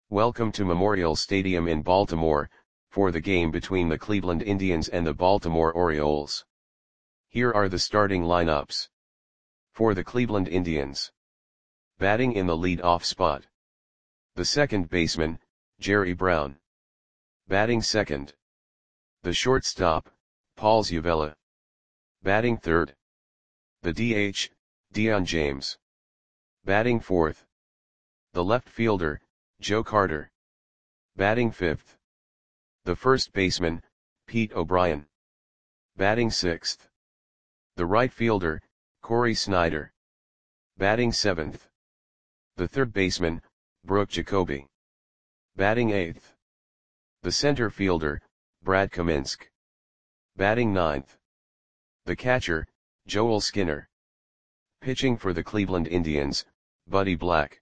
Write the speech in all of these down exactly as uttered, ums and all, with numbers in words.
Welcome to Memorial Stadium in Baltimore, for the game between the Cleveland Indians and the Baltimore Orioles. Here are the starting lineups. For the Cleveland Indians. Batting in the lead-off spot. The second baseman, Jerry Brown. Batting second. The shortstop, Paul Zuvella. Batting third. The D H, Dion James. Batting fourth. The left fielder, Joe Carter. Batting fifth. The first baseman, Pete O'Brien. Batting sixth. The right fielder, Corey Snyder. Batting seventh. The third baseman, Brooke Jacoby. Batting eighth. The center fielder, Brad Kaminsky. Batting ninth. The catcher, Joel Skinner. Pitching for the Cleveland Indians, Buddy Black.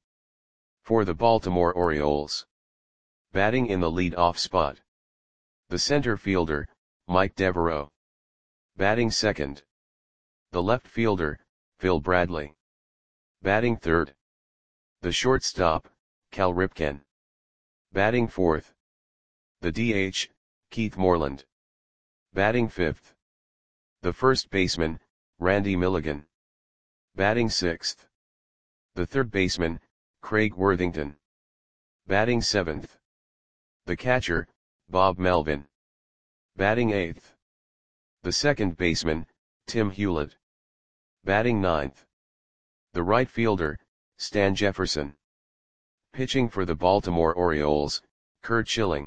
For the Baltimore Orioles. Batting in the lead-off spot. The center fielder, Mike Devereaux. Batting second. The left fielder, Phil Bradley. Batting third. The shortstop, Cal Ripken. Batting fourth. The D H, Keith Moreland. Batting fifth. The first baseman, Randy Milligan. Batting sixth. The third baseman, Craig Worthington. Batting seventh. The catcher, Bob Melvin. Batting eighth. The second baseman, Tim Hewlett. Batting ninth. The right fielder, Stan Jefferson. Pitching for the Baltimore Orioles, Curt Schilling.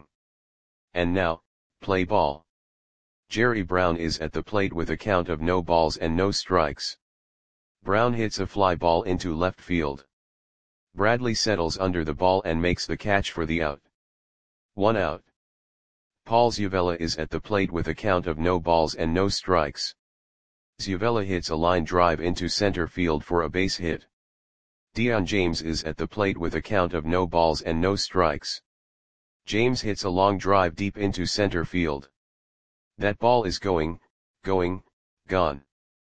And now, play ball. Jerry Brown is at the plate with a count of no balls and no strikes. Brown hits a fly ball into left field. Bradley settles under the ball and makes the catch for the out. One out. Paul Zuvella is at the plate with a count of no balls and no strikes. Zuvella hits a line drive into center field for a base hit. Dion James is at the plate with a count of no balls and no strikes. James hits a long drive deep into center field. That ball is going, going, gone.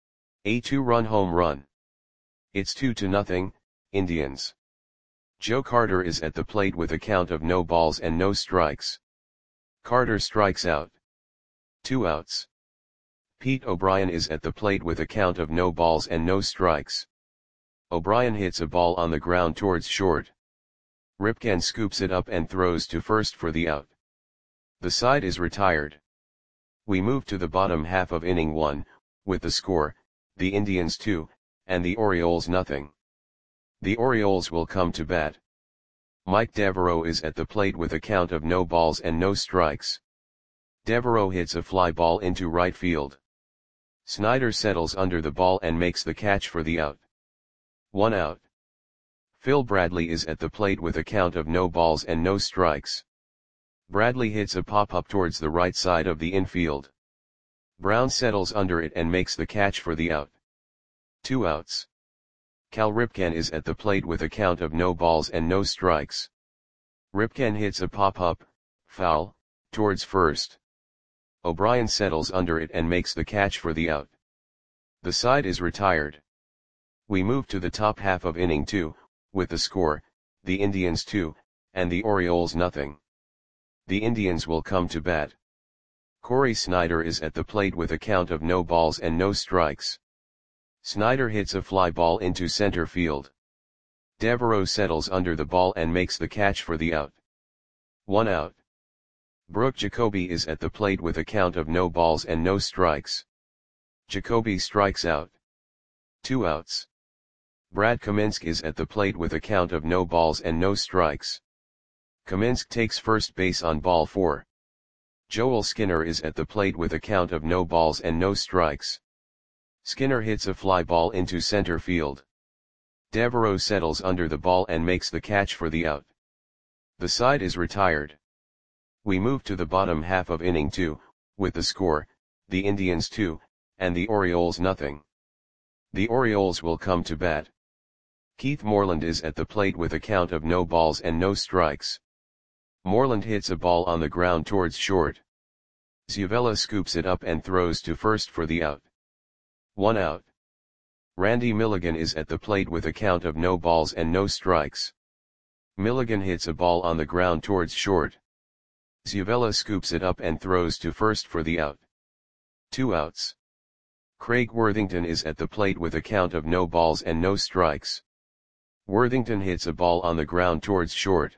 A two-run home run. It's two to nothing, Indians. Joe Carter is at the plate with a count of no balls and no strikes. Carter strikes out. Two outs. Pete O'Brien is at the plate with a count of no balls and no strikes. O'Brien hits a ball on the ground towards short. Ripken scoops it up and throws to first for the out. The side is retired. We move to the bottom half of inning one, with the score, the Indians two, and the Orioles nothing. The Orioles will come to bat. Mike Devereaux is at the plate with a count of no balls and no strikes. Devereaux hits a fly ball into right field. Snyder settles under the ball and makes the catch for the out. One out. Phil Bradley is at the plate with a count of no balls and no strikes. Bradley hits a pop-up towards the right side of the infield. Brown settles under it and makes the catch for the out. Two outs. Cal Ripken is at the plate with a count of no balls and no strikes. Ripken hits a pop-up, foul, towards first. O'Brien settles under it and makes the catch for the out. The side is retired. We move to the top half of inning two, with the score, the Indians two, and the Orioles nothing. The Indians will come to bat. Corey Snyder is at the plate with a count of no balls and no strikes. Snyder hits a fly ball into center field. Devereaux settles under the ball and makes the catch for the out. One out. Brooke Jacoby is at the plate with a count of no balls and no strikes. Jacoby strikes out. Two outs. Brad Kaminsky is at the plate with a count of no balls and no strikes. Kaminsky takes first base on ball four. Joel Skinner is at the plate with a count of no balls and no strikes. Skinner hits a fly ball into center field. Devereaux settles under the ball and makes the catch for the out. The side is retired. We move to the bottom half of inning two, with the score, the Indians two, and the Orioles nothing. The Orioles will come to bat. Keith Moreland is at the plate with a count of no balls and no strikes. Moreland hits a ball on the ground towards short. Zuvella scoops it up and throws to first for the out. One out. Randy Milligan is at the plate with a count of no balls and no strikes. Milligan hits a ball on the ground towards short. Zuvela scoops it up and throws to first for the out. Two outs. Craig Worthington is at the plate with a count of no balls and no strikes. Worthington hits a ball on the ground towards short.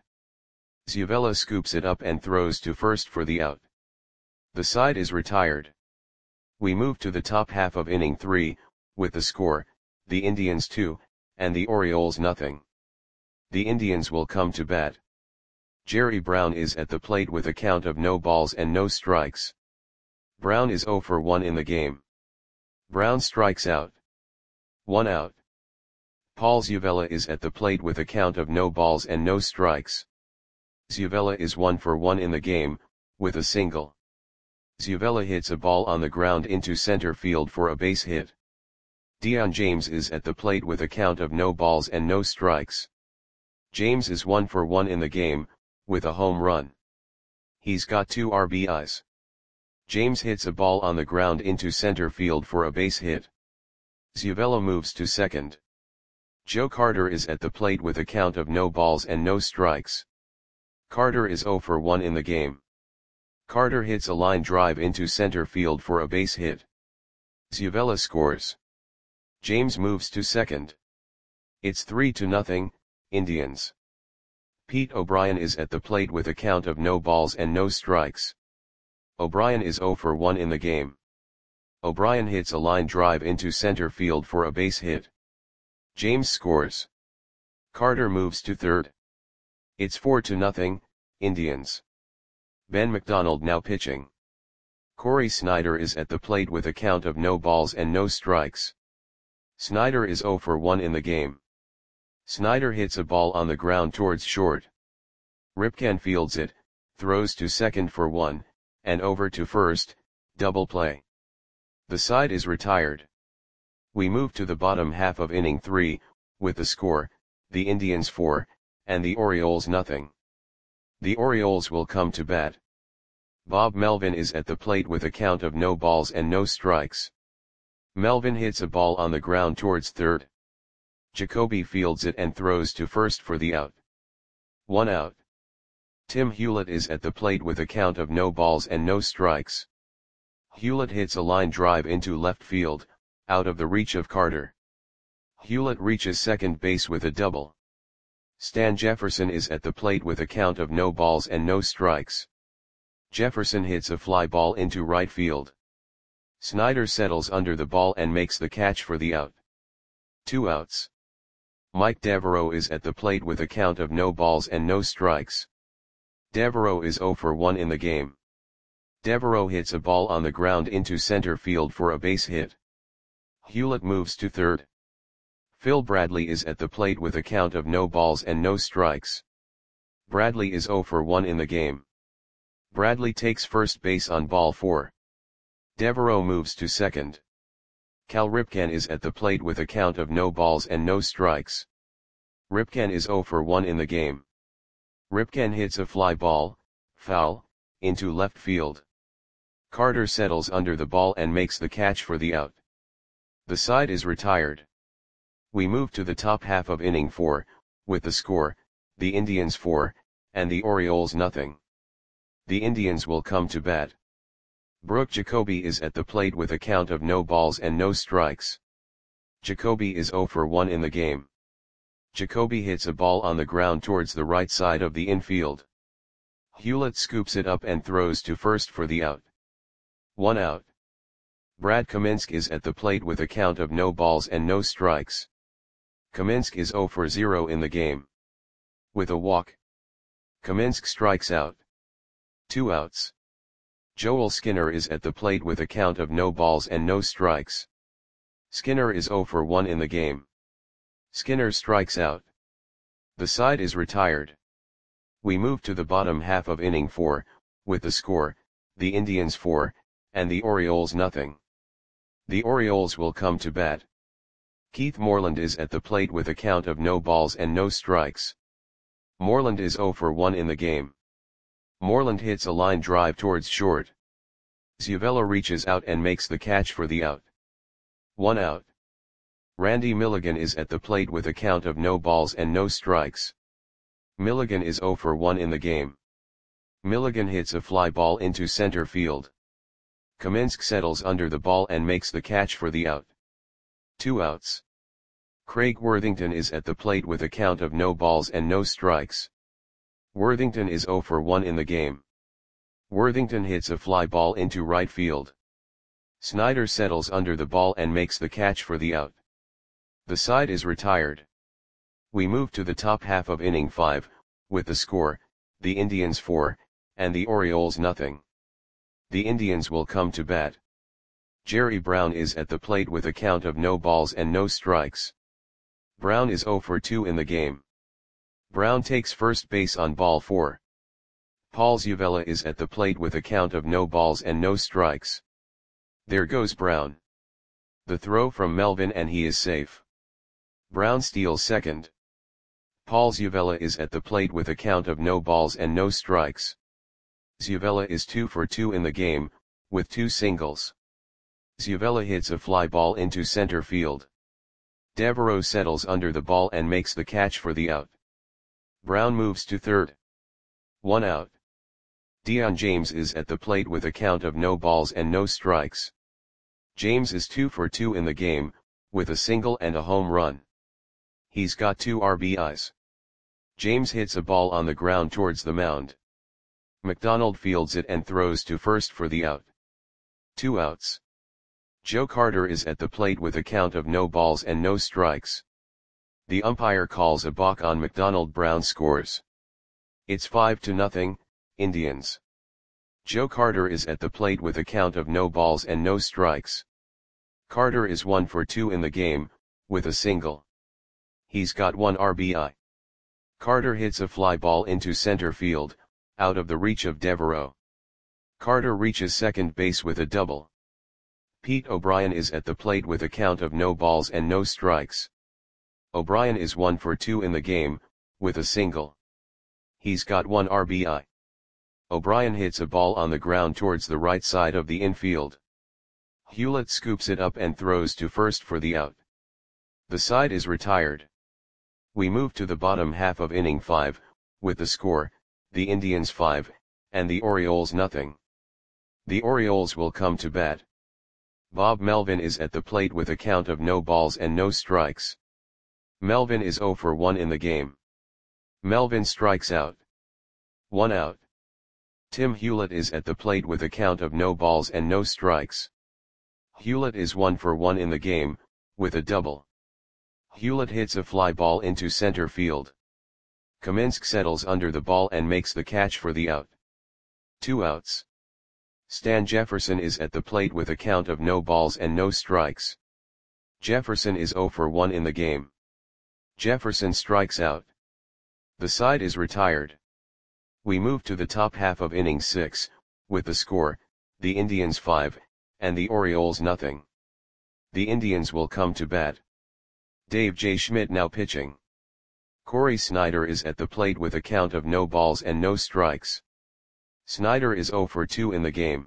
Zuvela scoops it up and throws to first for the out. The side is retired. We move to the top half of inning three, with the score, the Indians two, and the Orioles nothing. The Indians will come to bat. Jerry Brown is at the plate with a count of no balls and no strikes. Brown is oh for one in the game. Brown strikes out. One out. Paul Zuvela is at the plate with a count of no balls and no strikes. Zuvela is one for one in the game, with a single. Zuvela hits a ball on the ground into center field for a base hit. Dion James is at the plate with a count of no balls and no strikes. James is one for one in the game, with a home run. He's got two R B Is. James hits a ball on the ground into center field for a base hit. Zuvela moves to second. Joe Carter is at the plate with a count of no balls and no strikes. Carter is oh for one in the game. Carter hits a line drive into center field for a base hit. Zuvela scores. James moves to second. It's three to nothing, Indians. Pete O'Brien is at the plate with a count of no balls and no strikes. O'Brien is oh for one in the game. O'Brien hits a line drive into center field for a base hit. James scores. Carter moves to third. It's four to nothing, Indians. Ben McDonald now pitching. Corey Snyder is at the plate with a count of no balls and no strikes. Snyder is oh for one in the game. Snyder hits a ball on the ground towards short. Ripken fields it, throws to second for one, and over to first, double play. The side is retired. We move to the bottom half of inning three, with the score, the Indians four, and the Orioles nothing. The Orioles will come to bat. Bob Melvin is at the plate with a count of no balls and no strikes. Melvin hits a ball on the ground towards third. Jacoby fields it and throws to first for the out. One out. Tim Hewlett is at the plate with a count of no balls and no strikes. Hewlett hits a line drive into left field, out of the reach of Carter. Hewlett reaches second base with a double. Stan Jefferson is at the plate with a count of no balls and no strikes. Jefferson hits a fly ball into right field. Snyder settles under the ball and makes the catch for the out. Two outs. Mike Devereaux is at the plate with a count of no balls and no strikes. Devereaux is oh for one in the game. Devereaux hits a ball on the ground into center field for a base hit. Hewlett moves to third. Phil Bradley is at the plate with a count of no balls and no strikes. Bradley is oh for one in the game. Bradley takes first base on ball four. Devereaux moves to second. Cal Ripken is at the plate with a count of no balls and no strikes. Ripken is oh for one in the game. Ripken hits a fly ball, foul, into left field. Carter settles under the ball and makes the catch for the out. The side is retired. We move to the top half of inning four, with the score, the Indians four, and the Orioles nothing. The Indians will come to bat. Brooke Jacoby is at the plate with a count of no balls and no strikes. Jacoby is oh for one in the game. Jacoby hits a ball on the ground towards the right side of the infield. Hewlett scoops it up and throws to first for the out. One out. Brad Kaminsk is at the plate with a count of no balls and no strikes. Kaminsk is oh for zero in the game. With a walk. Kaminsk strikes out. Two outs. Joel Skinner is at the plate with a count of no balls and no strikes. Skinner is oh for one in the game. Skinner strikes out. The side is retired. We move to the bottom half of inning four, with the score, the Indians four, and the Orioles nothing. The Orioles will come to bat. Keith Moreland is at the plate with a count of no balls and no strikes. Moreland is oh for one in the game. Moreland hits a line drive towards short. Zuvela reaches out and makes the catch for the out. One out. Randy Milligan is at the plate with a count of no balls and no strikes. Milligan is zero for one in the game. Milligan hits a fly ball into center field. Kaminsk settles under the ball and makes the catch for the out. Two outs. Craig Worthington is at the plate with a count of no balls and no strikes. Worthington is zero for one in the game. Worthington hits a fly ball into right field. Snyder settles under the ball and makes the catch for the out. The side is retired. We move to the top half of inning five, with the score, the Indians four, and the Orioles nothing. The Indians will come to bat. Jerry Brown is at the plate with a count of no balls and no strikes. Brown is zero for two in the game. Brown takes first base on ball four. Paul Zuvella is at the plate with a count of no balls and no strikes. There goes Brown. The throw from Melvin and he is safe. Brown steals second. Paul Zuvella is at the plate with a count of no balls and no strikes. Zuvella is two for two in the game, with two singles. Zuvella hits a fly ball into center field. Devereaux settles under the ball and makes the catch for the out. Brown moves to third. One out. Dion James is at the plate with a count of no balls and no strikes. James is two for two in the game, with a single and a home run. He's got two R B Is. James hits a ball on the ground towards the mound. McDonald fields it and throws to first for the out. Two outs. Joe Carter is at the plate with a count of no balls and no strikes. The umpire calls a balk on McDonald. Brown scores. It's five to nothing, Indians. Joe Carter is at the plate with a count of no balls and no strikes. Carter is one for two in the game, with a single. He's got one R B I. Carter hits a fly ball into center field, out of the reach of Devereaux. Carter reaches second base with a double. Pete O'Brien is at the plate with a count of no balls and no strikes. O'Brien is one for two in the game, with a single. He's got one R B I. O'Brien hits a ball on the ground towards the right side of the infield. Hewlett scoops it up and throws to first for the out. The side is retired. We move to the bottom half of inning five, with the score, the Indians five, and the Orioles nothing. The Orioles will come to bat. Bob Melvin is at the plate with a count of no balls and no strikes. Melvin is zero for one in the game. Melvin strikes out. One out. Tim Hewlett is at the plate with a count of no balls and no strikes. Hewlett is one for one in the game, with a double. Hewlett hits a fly ball into center field. Kaminsk settles under the ball and makes the catch for the out. Two outs. Stan Jefferson is at the plate with a count of no balls and no strikes. Jefferson is zero for one in the game. Jefferson strikes out. The side is retired. We move to the top half of inning six, with the score, the Indians five, and the Orioles nothing. The Indians will come to bat. Dave J. Schmidt now pitching. Corey Snyder is at the plate with a count of no balls and no strikes. Snyder is zero for two in the game.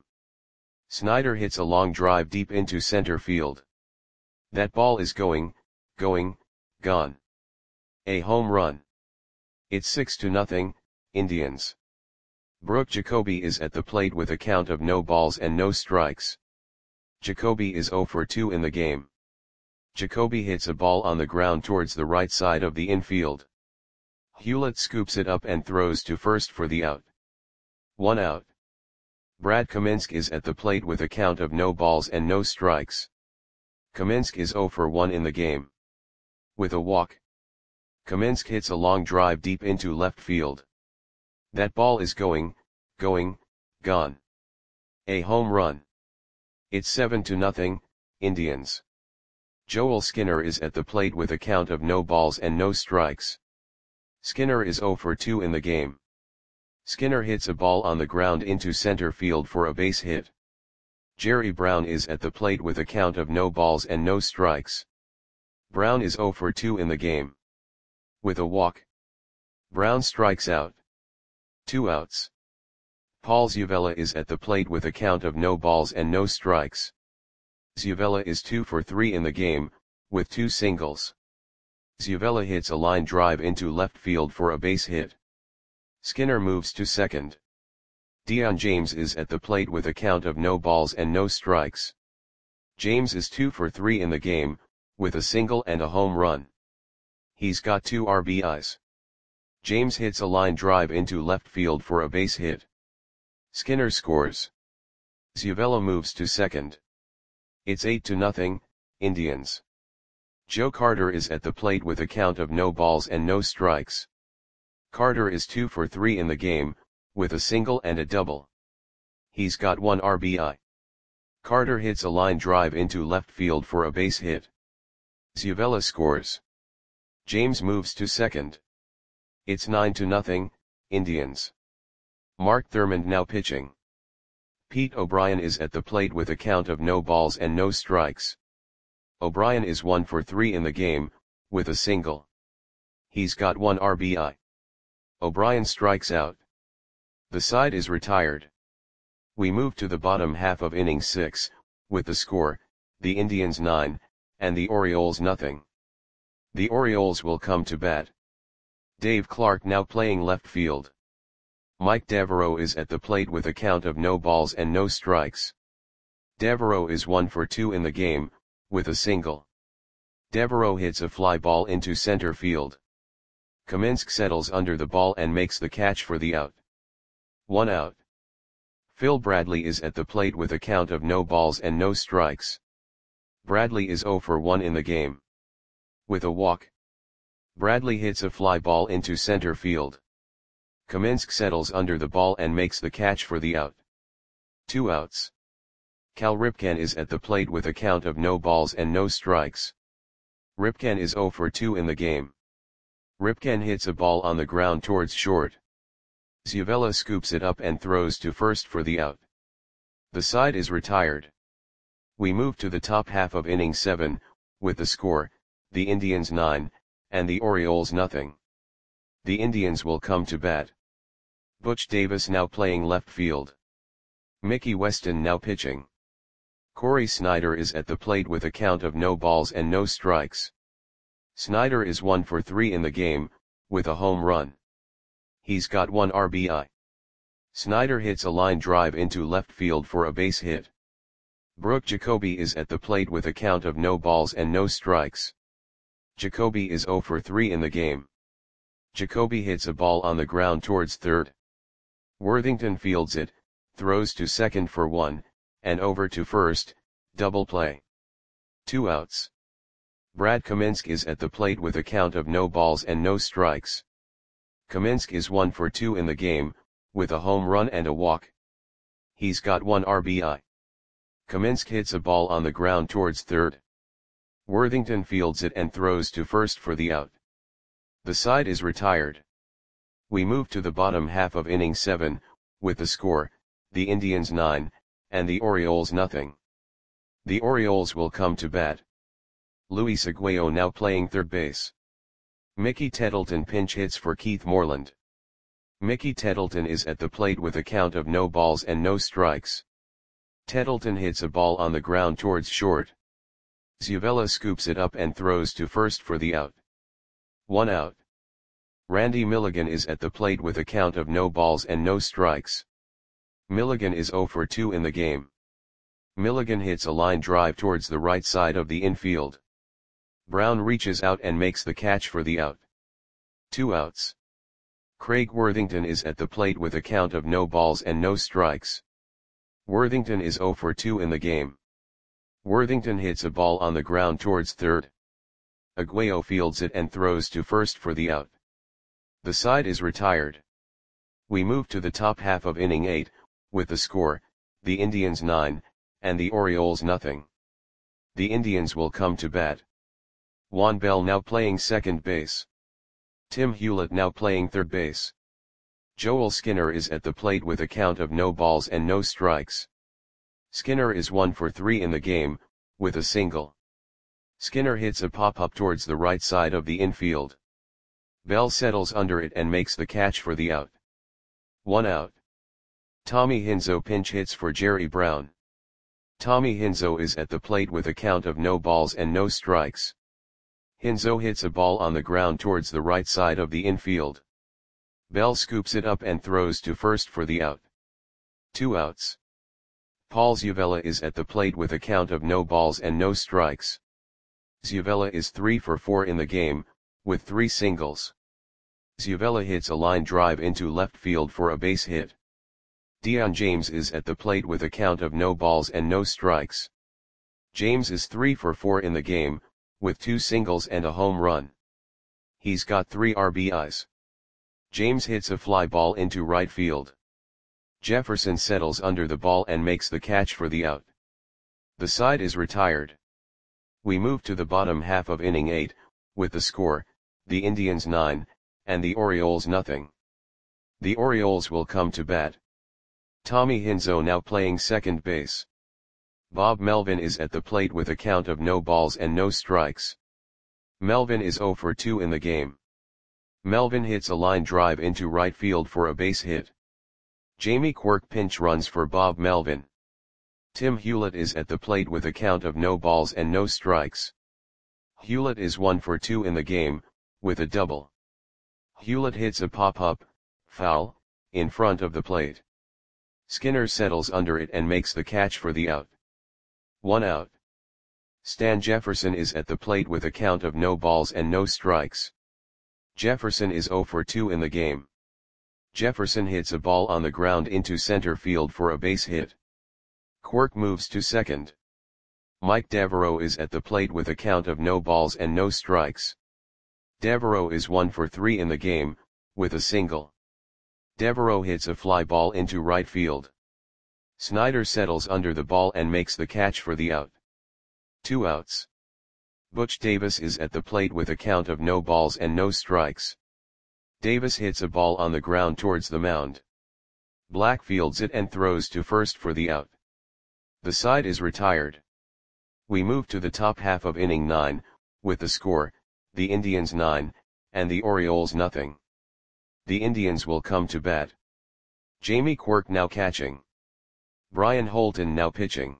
Snyder hits a long drive deep into center field. That ball is going, going, gone. A home run. It's six to nothing, Indians. Brooke Jacoby is at the plate with a count of no balls and no strikes. Jacoby is zero for two in the game. Jacoby hits a ball on the ground towards the right side of the infield. Hewlett scoops it up and throws to first for the out. One out. Brad Kaminsk is at the plate with a count of no balls and no strikes. Kaminsk is zero for one in the game. With a walk. Kaminsk hits a long drive deep into left field. That ball is going, going, gone. A home run. It's seven to nothing, Indians. Joel Skinner is at the plate with a count of no balls and no strikes. Skinner is zero for two in the game. Skinner hits a ball on the ground into center field for a base hit. Jerry Brown is at the plate with a count of no balls and no strikes. Brown is zero for two in the game. With a walk. Brown strikes out. Two outs. Paul Zuvella is at the plate with a count of no balls and no strikes. Zuvella is two for three in the game, with two singles. Zuvella hits a line drive into left field for a base hit. Skinner moves to second. Dion James is at the plate with a count of no balls and no strikes. James is two for three in the game, with a single and a home run. He's got two R B Is. James hits a line drive into left field for a base hit. Skinner scores. Zuvella moves to second. It's eight to nothing, Indians. Joe Carter is at the plate with a count of no balls and no strikes. Carter is two for three in the game, with a single and a double. He's got one R B I. Carter hits a line drive into left field for a base hit. Zuvella scores. James moves to second. It's nine to nothing, Indians. Mark Thurmond now pitching. Pete O'Brien is at the plate with a count of no balls and no strikes. O'Brien is one for three in the game, with a single. He's got one R B I. O'Brien strikes out. The side is retired. We move to the bottom half of inning six, with the score, the Indians nine, and the Orioles nothing. The Orioles will come to bat. Dave Clark now playing left field. Mike Devereaux is at the plate with a count of no balls and no strikes. Devereaux is one for two in the game, with a single. Devereaux hits a fly ball into center field. Kaminsky settles under the ball and makes the catch for the out. One out. Phil Bradley is at the plate with a count of no balls and no strikes. Bradley is zero for one in the game. With a walk. Bradley hits a fly ball into center field. Kaminsky settles under the ball and makes the catch for the out. Two outs. Cal Ripken is at the plate with a count of no balls and no strikes. Ripken is zero for two in the game. Ripken hits a ball on the ground towards short. Zuvella scoops it up and throws to first for the out. The side is retired. We move to the top half of inning seven, with the score, the Indians nine, and the Orioles nothing. The Indians will come to bat. Butch Davis now playing left field. Mickey Weston now pitching. Corey Snyder is at the plate with a count of no balls and no strikes. Snyder is one for three in the game, with a home run. He's got one R B I. Snyder hits a line drive into left field for a base hit. Brooke Jacoby is at the plate with a count of no balls and no strikes. Jacoby is zero for three in the game. Jacoby hits a ball on the ground towards third. Worthington fields it, throws to second for one, and over to first, double play. Two outs. Brad Kaminsky is at the plate with a count of no balls and no strikes. Kaminsky is one for two in the game, with a home run and a walk. He's got one R B I. Kaminsky hits a ball on the ground towards third. Worthington fields it and throws to first for the out. The side is retired. We move to the bottom half of inning seven, with the score, the Indians nine, and the Orioles nothing. The Orioles will come to bat. Luis Aguayo now playing third base. Mickey Tettleton pinch hits for Keith Moreland. Mickey Tettleton is at the plate with a count of no balls and no strikes. Tettleton hits a ball on the ground towards short. Zuvella scoops it up and throws to first for the out. One out. Randy Milligan is at the plate with a count of no balls and no strikes. Milligan is zero for two in the game. Milligan hits a line drive towards the right side of the infield. Brown reaches out and makes the catch for the out. Two outs. Craig Worthington is at the plate with a count of no balls and no strikes. Worthington is zero for two in the game. Worthington hits a ball on the ground towards third. Aguayo fields it and throws to first for the out. The side is retired. We move to the top half of inning eight, with the score, the Indians nine, and the Orioles nothing. The Indians will come to bat. Juan Bell now playing second base. Tim Hewlett now playing third base. Joel Skinner is at the plate with a count of no balls and no strikes. Skinner is one for three in the game, with a single. Skinner hits a pop-up towards the right side of the infield. Bell settles under it and makes the catch for the out. One out. Tommy Hinzo pinch hits for Jerry Brown. Tommy Hinzo is at the plate with a count of no balls and no strikes. Hinzo hits a ball on the ground towards the right side of the infield. Bell scoops it up and throws to first for the out. Two outs. Paul Zuvella is at the plate with a count of no balls and no strikes. Zuvella is three for four in the game, with three singles. Zuvella hits a line drive into left field for a base hit. Dion James is at the plate with a count of no balls and no strikes. James is three for four in the game, with two singles and a home run. He's got three R B Is. James hits a fly ball into right field. Jefferson settles under the ball and makes the catch for the out. The side is retired. We move to the bottom half of inning eight, with the score, the Indians nine, and the Orioles nothing. The Orioles will come to bat. Tommy Hinzo now playing second base. Bob Melvin is at the plate with a count of no balls and no strikes. Melvin is zero for two in the game. Melvin hits a line drive into right field for a base hit. Jamie Quirk pinch runs for Bob Melvin. Tim Hewlett is at the plate with a count of no balls and no strikes. Hewlett is one for two in the game, with a double. Hewlett hits a pop-up, foul, in front of the plate. Skinner settles under it and makes the catch for the out. One out. Stan Jefferson is at the plate with a count of no balls and no strikes. Jefferson is zero for two in the game. Jefferson hits a ball on the ground into center field for a base hit. Quirk moves to second. Mike Devereaux is at the plate with a count of no balls and no strikes. Devereaux is one for three in the game, with a single. Devereaux hits a fly ball into right field. Snyder settles under the ball and makes the catch for the out. Two outs. Butch Davis is at the plate with a count of no balls and no strikes. Davis hits a ball on the ground towards the mound. Black fields it and throws to first for the out. The side is retired. We move to the top half of inning nine, with the score, the Indians nine, and the Orioles nothing. The Indians will come to bat. Jamie Quirk now catching. Brian Holton now pitching.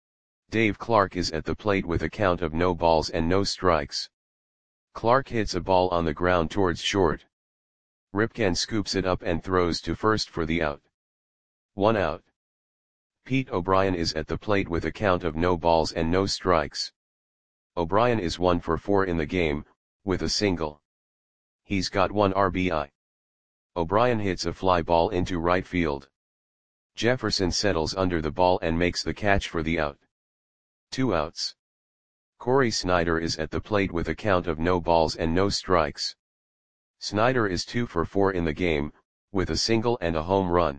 Dave Clark is at the plate with a count of no balls and no strikes. Clark hits a ball on the ground towards short. Ripken scoops it up and throws to first for the out. One out. Pete O'Brien is at the plate with a count of no balls and no strikes. O'Brien is one for four in the game, with a single. He's got one R B I. O'Brien hits a fly ball into right field. Jefferson settles under the ball and makes the catch for the out. Two outs. Corey Snyder is at the plate with a count of no balls and no strikes. Snyder is two for four in the game, with a single and a home run.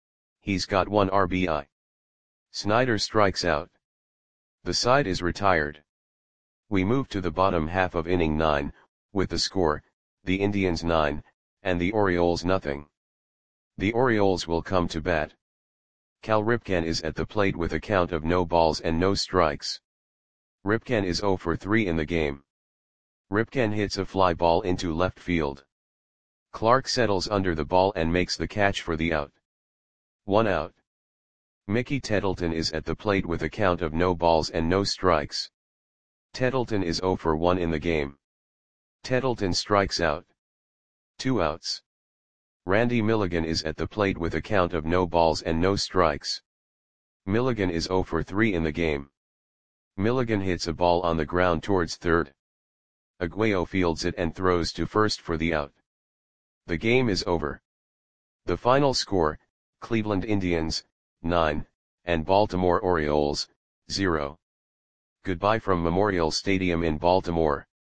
He's got one R B I. Snyder strikes out. The side is retired. We move to the bottom half of inning nine, with the score, the Indians nine, and the Orioles nothing. The Orioles will come to bat. Cal Ripken is at the plate with a count of no balls and no strikes. Ripken is zero for three in the game. Ripken hits a fly ball into left field. Clark settles under the ball and makes the catch for the out. One out. Mickey Tettleton is at the plate with a count of no balls and no strikes. Tettleton is zero for one in the game. Tettleton strikes out. Two outs. Randy Milligan is at the plate with a count of no balls and no strikes. Milligan is zero for three in the game. Milligan hits a ball on the ground towards third. Aguayo fields it and throws to first for the out. The game is over. The final score, Cleveland Indians, nine, and Baltimore Orioles, zero. Goodbye from Memorial Stadium in Baltimore.